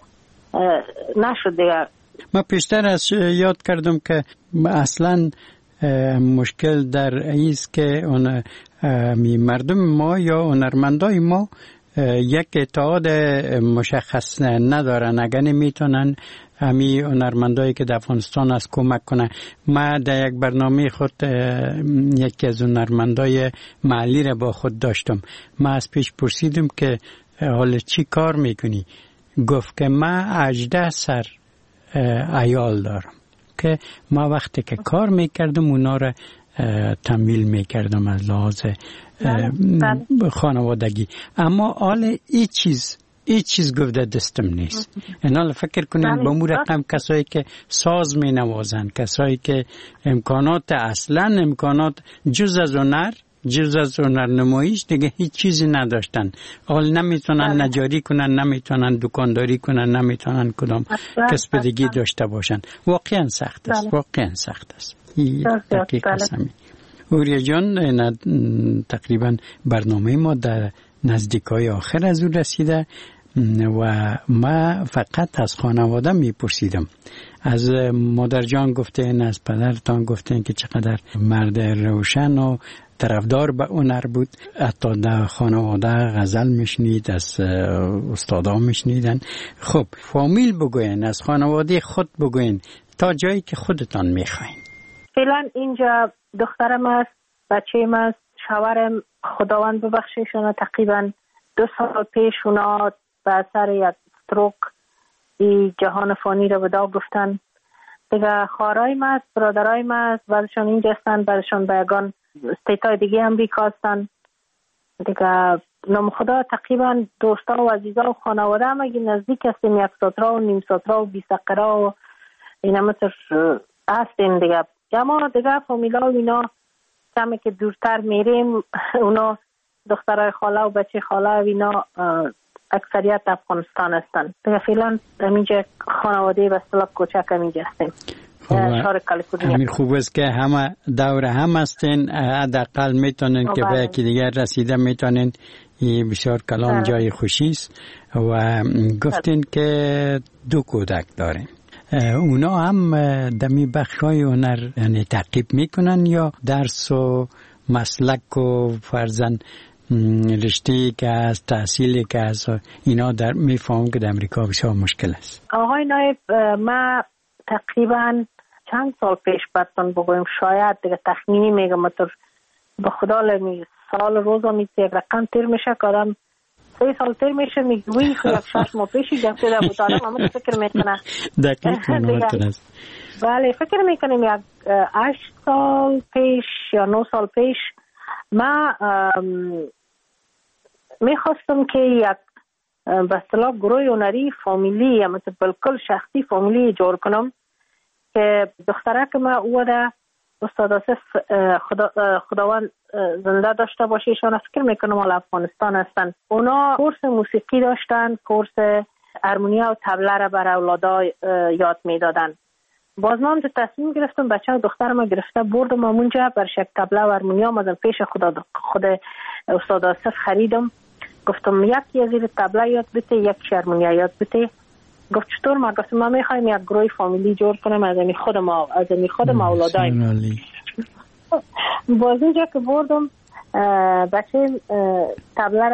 نشد دیگه. ما پیشتر از یاد کردم که اصلا مشکل در ایست که اون مردم ما یا هنرمندای ما یک اتحاد مشخص ندارن. اگر نمیتونن همی هنرمندایی که در افغانستان است کمک کنن. ما در یک برنامه خود یکی از هنرمندای محلی را با خود داشتم. ما از پیش پرسیدم که حالا چی کار میکنی؟ گفت که ما هجده سر عیال دارم که ما وقتی که کار میکردم اونا را تمویل میکردم از لحاظ خانوادگی. اما حال ای چیز ای چیز گفته دستم نیست. اینا فکر کنیم با مو رقم کسایی که ساز می نوازن، کسایی که امکانات اصلا امکانات جز از هنر جز از هنر نمایش دیگه هیچ چیزی نداشتن. حال نمیتونن نجاری کنن، نمیتونن دکانداری کنن، نمیتونن کدام کسب دیگه داشته باشن. واقعا سخت است. واقعا سخت است. دقیق است. اوریا جان، تقریبا برنامه ما در نزدیکای آخر از او رسیده و ما فقط از خانواده میپرسیدم. از مادر جان گفتین، از پدرتان گفتین که چقدر مرد روشن و طرفدار به هنر بود. حتی در خانواده غزل میشنید، از استادا میشنیدن. خب فامیل بگوین، از خانواده خود بگوین تا جایی که خودتان میخواین. فعلا اینجا دخترم است، بچه‌م است، شوهرم خداوند ببخشیشون تقریبا دو سال پیش اونا به اثر یک استروک ای جهان فانی رو ودا گفتن. دیگه خواهرایم است، برادرایم است، بعضشان اینجا هستن، بعضشان به یگان استیتای دیگه امریکا هستن. دیگه نام خدا تقریبا دوستا و عزیزا و خانواده هم اگه نزدیک هستیم، یک ساترا و نیم ساترا و بیسقرا و اینا مثل هستیم دیگه. اما دیگه فامیلا و اینا کمی که دورتر میریم، اونا دخترای خاله و بچه خاله و اینا اکثریت افغانستان هستن. دیگه فعلا همینجا خانواده به اصطلاح کوچک همینجا هستیم. همین خوب است که همه دور هم هستین، حداقل میتونین که به یکی دیگر رسیده میتونین. این بسیار کلام جای خوشی است. و گفتین که دو کودک دارین، اونا هم دمی بخشای هنر یعنی تعقیب میکنن یا درس و مسلک و فرزن رشته‌ای که از تحصیلی که از اینا در میفهمم که در امریکا بسیار مشکل است. آقای نایب، ما تقریبا چند سال پیش براتون بگویم، شاید دیگه تخمینی میگم، تو به خدا لمی سال روزا میشه یک رقم تیر میشه که آدم سه سال تیر میشه میگویی که یک شش ماه پیشی گفته در بود آدم همه فکر میکنه دقیق منواتر است. بله فکر میکنیم یک هشت سال پیش یا نه سال پیش ما میخواستم که یک به اصطلاح گروه هنری فامیلی یا مثل بالکل شخصی فامیلی جور کنم که دختره که ما او ده استاد آصف خدا خداوند زنده داشته باشه، ایشان فکر میکنم حال افغانستان هستن. اونا کورس موسیقی داشتن، کورس هارمونیا و طبله را بر اولادا یاد میدادن. باز من تصمیم گرفتم بچه و دختر ما گرفته بردم اونجا بر شک طبله و هارمونیا مازم پیش خدا خود استاد آصف خریدم. گفتم یکی از این طبله یاد بده، یک هارمونیا یاد بده. گفت چطور؟ ما گفتم ما میخوایم یک گروه فامیلی جور کنیم از این خود ما از این خود ما اولادایم. باز اینجا که بردم بچه طبله را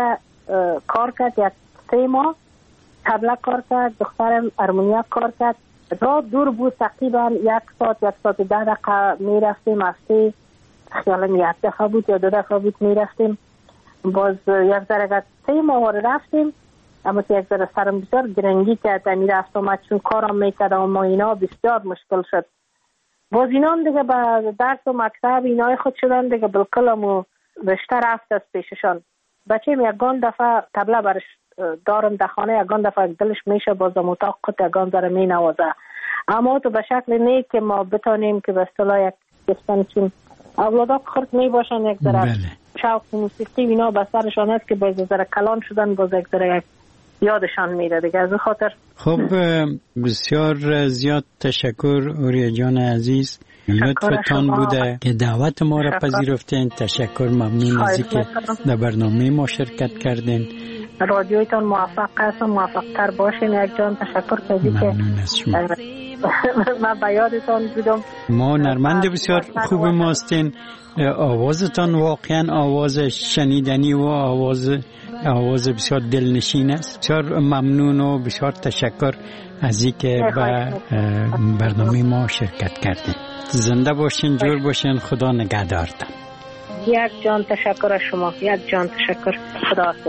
کار کرد، یک سه ماه طبله کار کرد، دخترم هارمونیک کار کرد. راه دور بود، تقریبا یک ساعت یک ساعت ده دقیقه می رفتیم. هفته خیالم یک دفعه بود یا دو دفعه بود می رفتیم. باز یک ذره سه ماه رفتیم، اما یک ذره سرم بسیار گرنگی کرد. می رفت آمد چون کارم میکرد اما اینا بسیار مشکل شد. باز اینا هم دیگه به درس و مکتب اینای خود شدن دیگه، بالکل همو رشته رفت از پیششان. بچه می یکان دفعه طبله برش دارم در خانه، یکان دفعه دلش میشه باز هم اتاق قط یکان ذره می نوازه. اما تو به شکل نه که ما بتانیم که به اصطلاح یک کسانی چون اولادا خرد می باشن یک ذره بله. شوق موسیقی اینا به سرشان هست که باز ذره کلان شدن، باز یک ذره یادشان میره دیگه. از خاطر خب بسیار زیاد تشکر اوریا جان عزیز، لطفتان بوده که دعوت ما را پذیرفتین. تشکر، ممنون از اینکه در برنامه ما شرکت کردین. رادیویتان موفق هست و موفق تر باشین. یک جان تشکر کردی که ممنون از شما. من به یادتان بودم. ما نرمند بسیار خوب ماستین. آوازتان واقعا آواز شنیدنی و آواز آواز بسیار دلنشین است. بسیار ممنون و بسیار تشکر از اینکه به برنامه ما شرکت کردین. زنده باشین، جور باشین، خدا نگهدارتان. یک جان تشکر از شما، یک جان تشکر. خدا حافظ.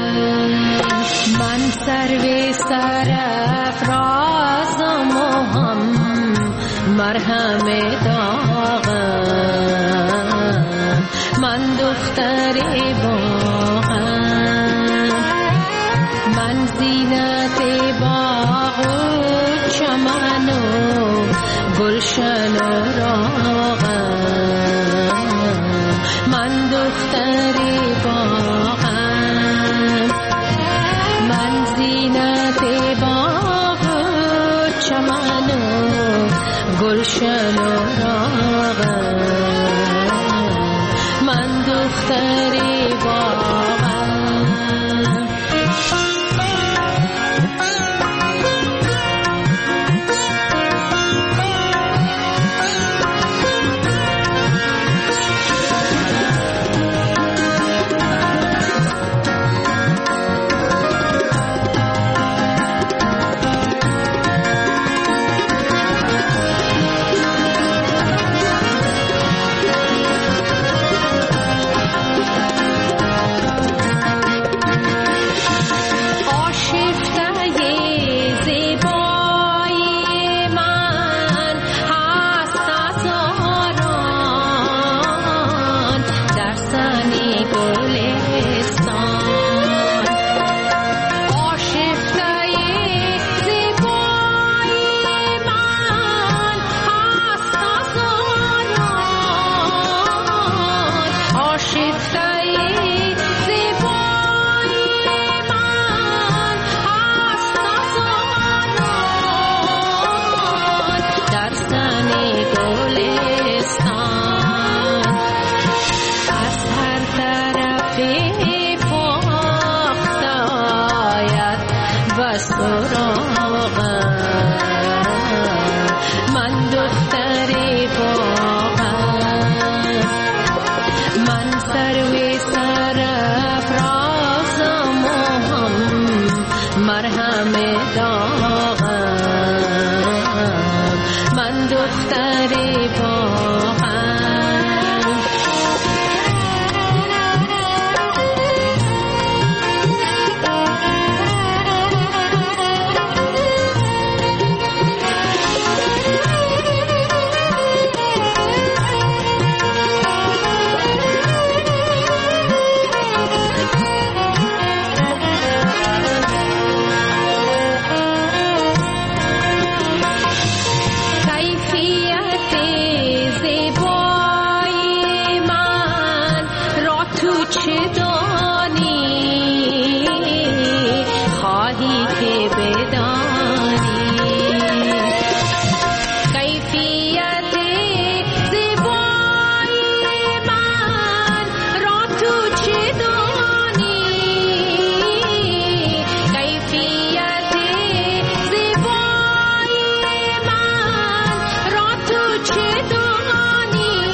من سر سرافرازم و هم مرهم داغم، من دختر باغم، من زینت باغ و چمن و گلشن و راغم، من دختر باغم، من زینت باغ و چمن و گلشن و راغم، من دختر باغم.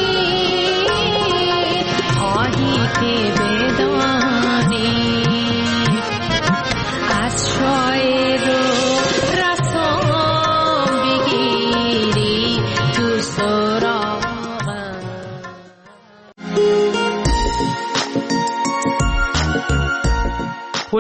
के बेदानी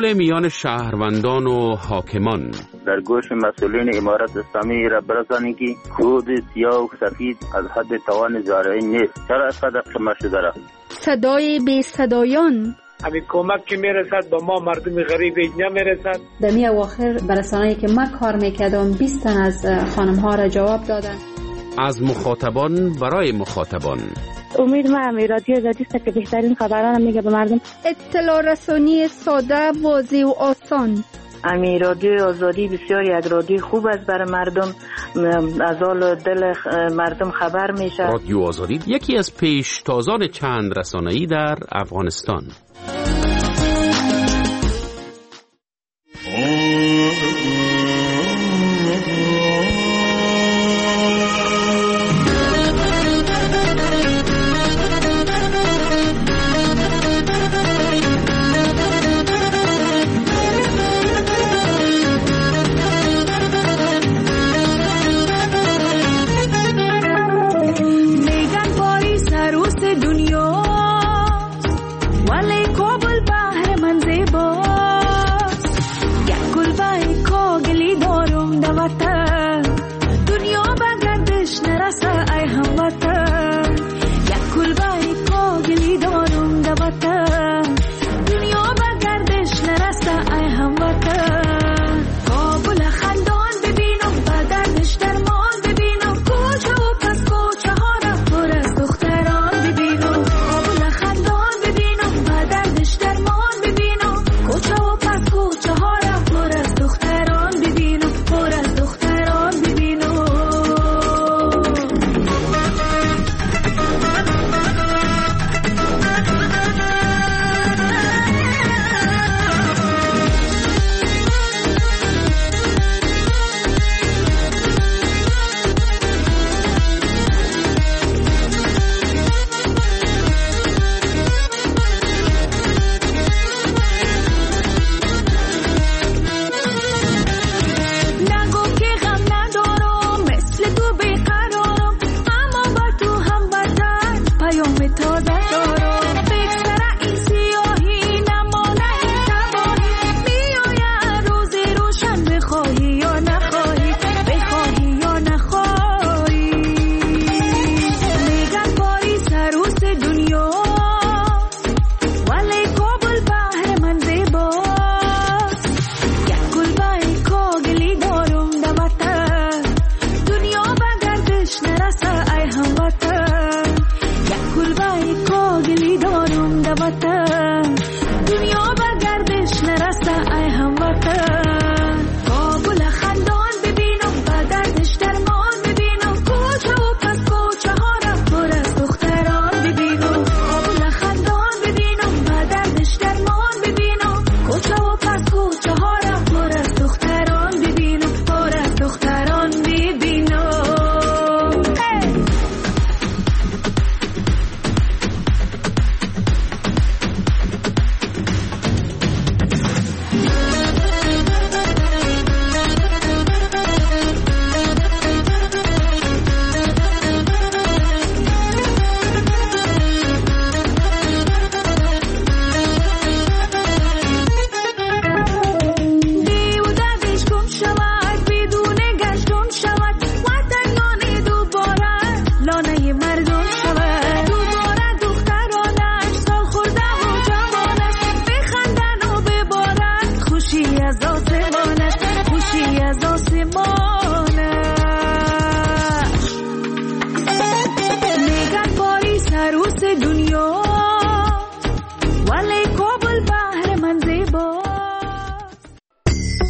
تحول میان شهروندان و حاکمان. در گوش مسئولین امارت اسلامی را برسانید که خود سیاه و سفید از حد توان زارعی نیست. چرا از قدر شما شده؟ صدای بی صدایان. همین کمک که میرسد با ما مردم غریب اینجا میرسد. در می اواخر برسانه‌ای که من کار میکردم بیست تن از خانم ها را جواب دادن. از مخاطبان برای مخاطبان. امید من رادیو آزادی است که بهترین خبران میگه به مردم. اطلاع رسانی ساده، واضح و آسان. امی رادیو آزادی بسیار یک رادیو خوب است برای مردم، از حال دل مردم خبر میشه. رادیو آزادی یکی از پیشتازان چند رسانه‌ای در افغانستان.